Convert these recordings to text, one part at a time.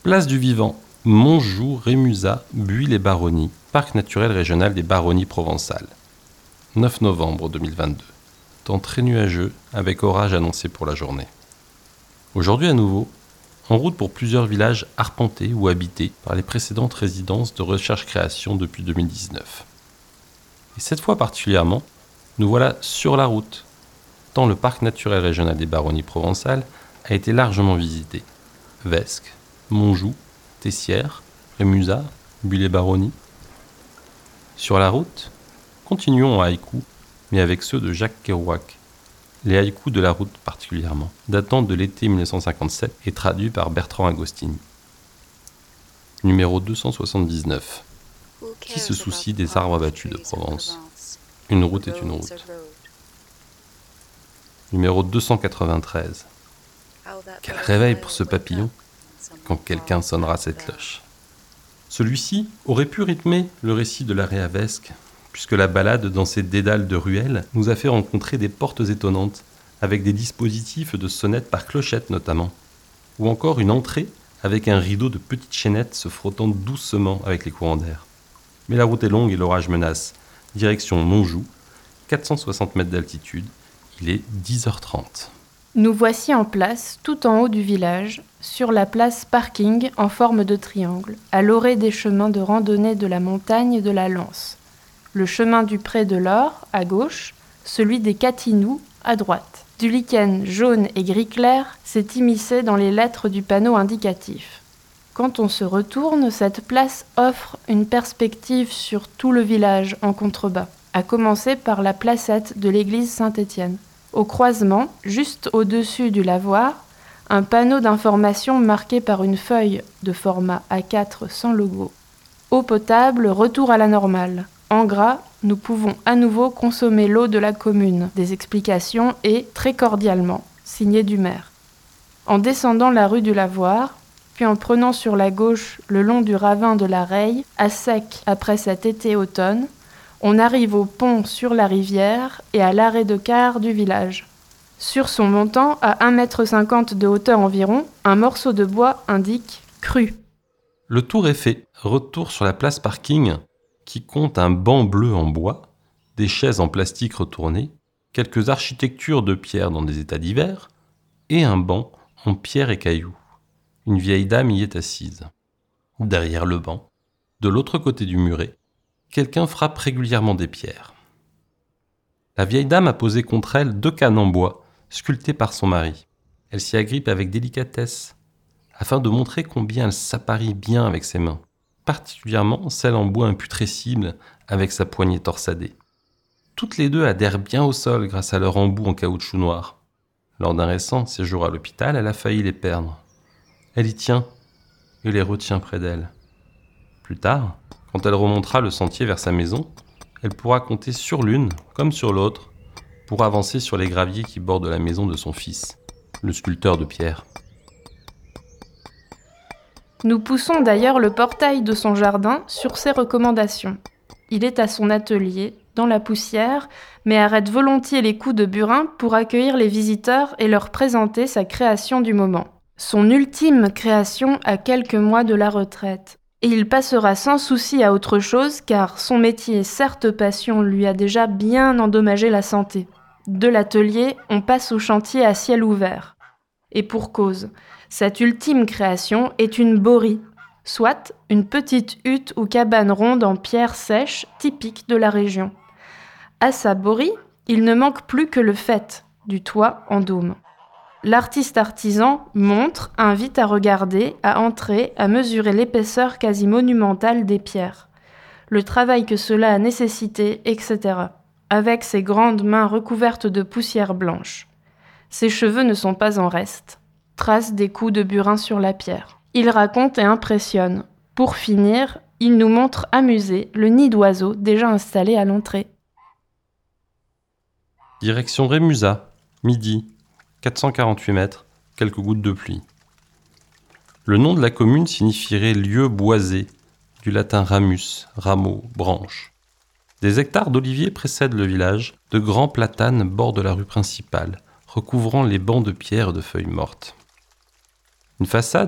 Place du Vivant, Montjoux, Rémusat, Buis-les-Baronnies, Parc naturel régional des Baronnies provençales. 9 novembre 2022. Temps très nuageux, avec orage annoncé pour la journée. Aujourd'hui à nouveau, en route pour plusieurs villages arpentés ou habités par les précédentes résidences de recherche-création depuis 2019. Et cette fois particulièrement, nous voilà sur la route, tant le parc naturel régional des Baronnies provençales a été largement visité. Vesques, Montjoux, Tessières, Rémusat, Buis-les-Baronnies. Sur la route, continuons en haïku, mais avec ceux de Jacques Kerouac. Les haïkus de la route particulièrement, datant de l'été 1957 et traduits par Bertrand Agostini. Numéro 279. Qui se soucie des arbres abattus de Provence? Une route est une route. Numéro 293. Quel réveil pour ce papillon quand quelqu'un sonnera cette cloche. Celui-ci aurait pu rythmer le récit de l'arrêt à Vesques, puisque la balade dans ces dédales de ruelles nous a fait rencontrer des portes étonnantes, avec des dispositifs de sonnettes par clochette notamment, ou encore une entrée avec un rideau de petites chaînettes se frottant doucement avec les courants d'air. Mais la route est longue et l'orage menace. Direction Montjoux, 460 mètres d'altitude, il est 10h30. Nous voici en place, tout en haut du village, sur la place parking en forme de triangle, à l'orée des chemins de randonnée de la montagne de la Lance. Le chemin du Pré de l'Or, à gauche, celui des Catinous, à droite. Du lichen jaune et gris clair s'est immiscé dans les lettres du panneau indicatif. Quand on se retourne, cette place offre une perspective sur tout le village en contrebas, à commencer par la placette de l'église Saint-Étienne. Au croisement, juste au-dessus du lavoir, un panneau d'information marqué par une feuille de format A4 sans logo. Eau potable, retour à la normale. En gras, nous pouvons à nouveau consommer l'eau de la commune. Des explications et, très cordialement, signé du maire. En descendant la rue du Lavoir, puis en prenant sur la gauche le long du ravin de la Reille, à sec après cet été-automne, on arrive au pont sur la rivière et à l'arrêt de car du village. Sur son montant, à 1,50 m de hauteur environ, un morceau de bois indique « cru ». Le tour est fait. Retour sur la place parking qui compte un banc bleu en bois, des chaises en plastique retournées, quelques architectures de pierre dans des états divers et un banc en pierre et cailloux. Une vieille dame y est assise. Derrière le banc, de l'autre côté du muret, quelqu'un frappe régulièrement des pierres. La vieille dame a posé contre elle 2 cannes en bois, sculptées par son mari. Elle s'y agrippe avec délicatesse, afin de montrer combien elle s'apparie bien avec ses mains, particulièrement celle en bois imputrescible avec sa poignée torsadée. Toutes les deux adhèrent bien au sol grâce à leur embout en caoutchouc noir. Lors d'un récent séjour à l'hôpital, elle a failli les perdre. Elle y tient et les retient près d'elle. Plus tard, quand elle remontera le sentier vers sa maison, elle pourra compter sur l'une comme sur l'autre pour avancer sur les graviers qui bordent la maison de son fils, le sculpteur de pierre. Nous poussons d'ailleurs le portail de son jardin sur ses recommandations. Il est à son atelier, dans la poussière, mais arrête volontiers les coups de burin pour accueillir les visiteurs et leur présenter sa création du moment. Son ultime création à quelques mois de la retraite. Et il passera sans souci à autre chose car son métier, certes passion, lui a déjà bien endommagé la santé. De l'atelier, on passe au chantier à ciel ouvert. Et pour cause, cette ultime création est une borie, soit une petite hutte ou cabane ronde en pierre sèche typique de la région. À sa borie, il ne manque plus que le faîte, du toit en dôme. L'artiste artisan montre, invite à regarder, à entrer, à mesurer l'épaisseur quasi monumentale des pierres, le travail que cela a nécessité, etc., avec ses grandes mains recouvertes de poussière blanche. Ses cheveux ne sont pas en reste, trace des coups de burin sur la pierre. Il raconte et impressionne. Pour finir, il nous montre amusé le nid d'oiseaux déjà installé à l'entrée. Direction Rémusat, midi. 448 mètres, quelques gouttes de pluie. Le nom de la commune signifierait lieu boisé, du latin ramus, rameau, branche. Des hectares d'oliviers précèdent le village, de grands platanes bordent la rue principale, recouvrant les bancs de pierre et de feuilles mortes. Une façade,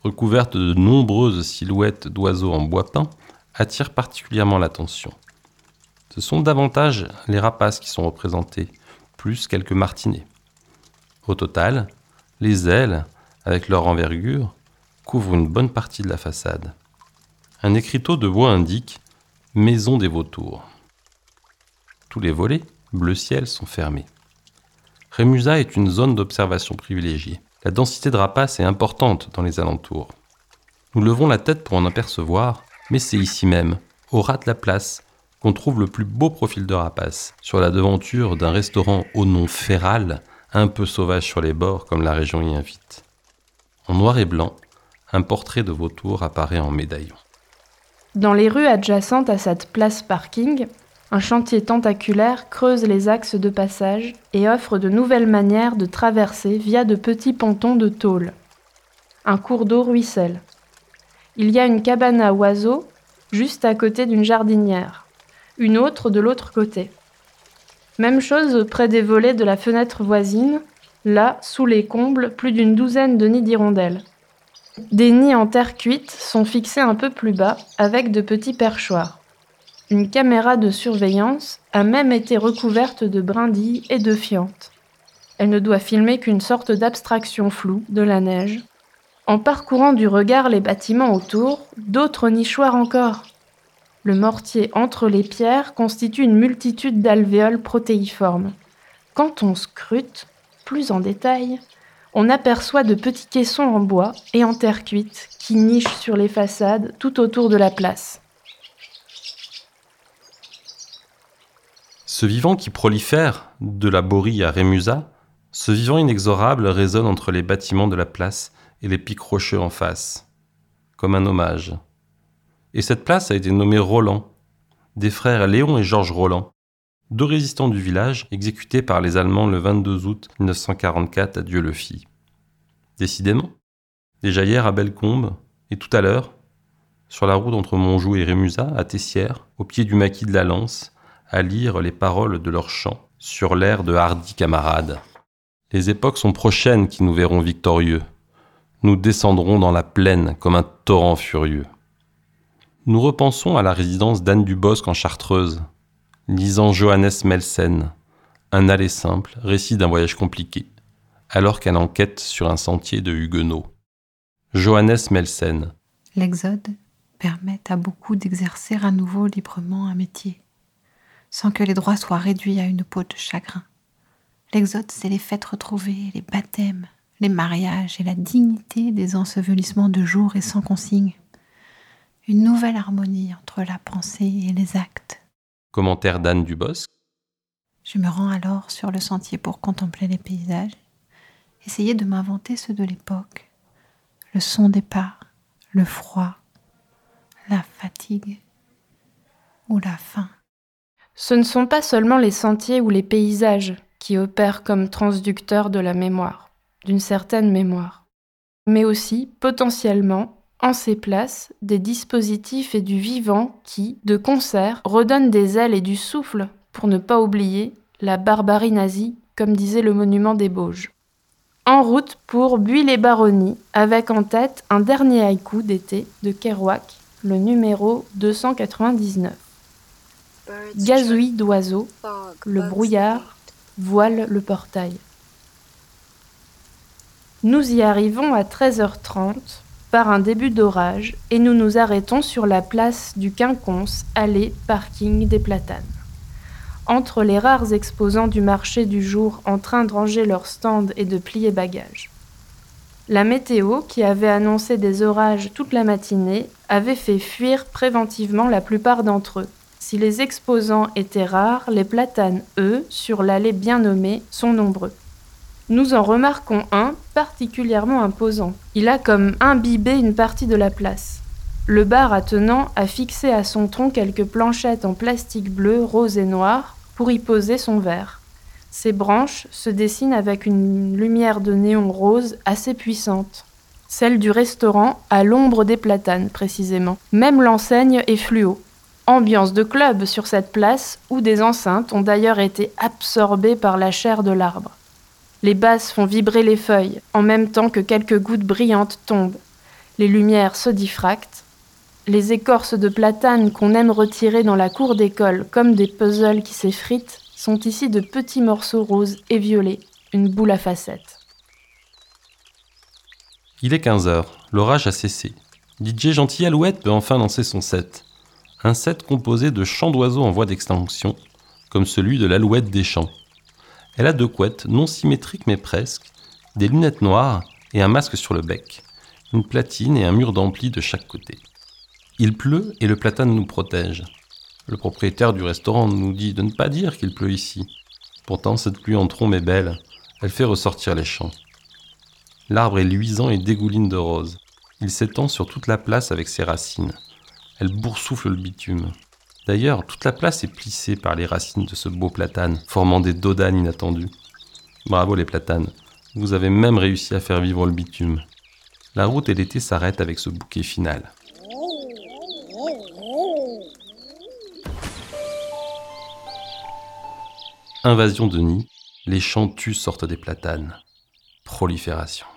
recouverte de nombreuses silhouettes d'oiseaux en bois peint, attire particulièrement l'attention. Ce sont davantage les rapaces qui sont représentés, plus quelques martinets. Au total, les ailes, avec leur envergure, couvrent une bonne partie de la façade. Un écriteau de bois indique « Maison des vautours ». Tous les volets, bleu ciel, sont fermés. Rémusat est une zone d'observation privilégiée. La densité de rapaces est importante dans les alentours. Nous levons la tête pour en apercevoir, mais c'est ici même, au ras de la place, qu'on trouve le plus beau profil de rapace, sur la devanture d'un restaurant au nom Féral, un peu sauvage sur les bords comme la région y invite. En noir et blanc, un portrait de vautour apparaît en médaillon. Dans les rues adjacentes à cette place parking, un chantier tentaculaire creuse les axes de passage et offre de nouvelles manières de traverser via de petits pontons de tôle. Un cours d'eau ruisselle. Il y a une cabane à oiseaux juste à côté d'une jardinière, une autre de l'autre côté. Même chose près des volets de la fenêtre voisine, là, sous les combles, plus d'une douzaine de nids d'hirondelles. Des nids en terre cuite sont fixés un peu plus bas avec de petits perchoirs. Une caméra de surveillance a même été recouverte de brindilles et de fientes. Elle ne doit filmer qu'une sorte d'abstraction floue de la neige. En parcourant du regard les bâtiments autour, d'autres nichoirs encore. Le mortier entre les pierres constitue une multitude d'alvéoles protéiformes. Quand on scrute, plus en détail, on aperçoit de petits caissons en bois et en terre cuite qui nichent sur les façades tout autour de la place. Ce vivant qui prolifère, de la Borie à Rémusat, ce vivant inexorable résonne entre les bâtiments de la place et les pics rocheux en face, comme un hommage. Et cette place a été nommée Roland, des frères Léon et Georges Roland, deux résistants du village exécutés par les Allemands le 22 août 1944 à Dieu-le-Fit. Décidément, déjà hier à Bellecombe, et tout à l'heure, sur la route entre Montjoux et Rémusat, à Tessières, au pied du maquis de la Lance, à lire les paroles de leur chant sur l'air de Hardi camarades. Les époques sont prochaines qui nous verront victorieux. Nous descendrons dans la plaine comme un torrent furieux. Nous repensons à la résidence d'Anne Dubosc en Chartreuse, lisant Johannes Melsen, un aller simple, récit d'un voyage compliqué, alors qu'elle enquête sur un sentier de huguenots. Johannes Melsen. L'exode permet à beaucoup d'exercer à nouveau librement un métier, sans que les droits soient réduits à une peau de chagrin. L'exode, c'est les fêtes retrouvées, les baptêmes, les mariages et la dignité des ensevelissements de jour et sans consigne. Une nouvelle harmonie entre la pensée et les actes. Commentaire d'Anne Dubosc. Je me rends alors sur le sentier pour contempler les paysages, essayer de m'inventer ceux de l'époque, le son des pas, le froid, la fatigue ou la faim. Ce ne sont pas seulement les sentiers ou les paysages qui opèrent comme transducteurs de la mémoire, d'une certaine mémoire, mais aussi, potentiellement, en ces places, des dispositifs et du vivant qui, de concert, redonnent des ailes et du souffle, pour ne pas oublier la barbarie nazie, comme disait le monument des Bauges. En route pour Buis-les-Baronnies, avec en tête un dernier haïku d'été de Kerouac, le numéro 299. Gazouillis d'oiseaux, le brouillard voile le portail. Nous y arrivons à 13h30 par un début d'orage et nous nous arrêtons sur la place du Quinconce, allée parking des Platanes. Entre les rares exposants du marché du jour en train de ranger leurs stands et de plier bagages. La météo, qui avait annoncé des orages toute la matinée, avait fait fuir préventivement la plupart d'entre eux. Si les exposants étaient rares, les platanes, eux, sur l'allée bien nommée, sont nombreux. Nous en remarquons un particulièrement imposant. Il a comme imbibé une partie de la place. Le bar attenant a fixé à son tronc quelques planchettes en plastique bleu, rose et noir pour y poser son verre. Ses branches se dessinent avec une lumière de néon rose assez puissante. Celle du restaurant à l'ombre des platanes, précisément. Même l'enseigne est fluo. Ambiance de club sur cette place où des enceintes ont d'ailleurs été absorbées par la chair de l'arbre. Les basses font vibrer les feuilles, en même temps que quelques gouttes brillantes tombent. Les lumières se diffractent. Les écorces de platane qu'on aime retirer dans la cour d'école comme des puzzles qui s'effritent sont ici de petits morceaux roses et violets, une boule à facettes. Il est 15h, l'orage a cessé. DJ Gentil Alouette peut enfin lancer son set. Un set composé de chants d'oiseaux en voie d'extinction, comme celui de l'alouette des champs. Elle a 2 couettes, non symétriques mais presque, des lunettes noires et un masque sur le bec, une platine et un mur d'ampli de chaque côté. Il pleut et le platane nous protège. Le propriétaire du restaurant nous dit de ne pas dire qu'il pleut ici. Pourtant, cette pluie en trombe est belle, elle fait ressortir les champs. L'arbre est luisant et dégouline de roses. Il s'étend sur toute la place avec ses racines. Elle boursoufle le bitume. D'ailleurs, toute la place est plissée par les racines de ce beau platane, formant des dodanes inattendues. Bravo les platanes, vous avez même réussi à faire vivre le bitume. La route et l'été s'arrêtent avec ce bouquet final. Invasion de nid, les champs tuent sortent des platanes. Prolifération.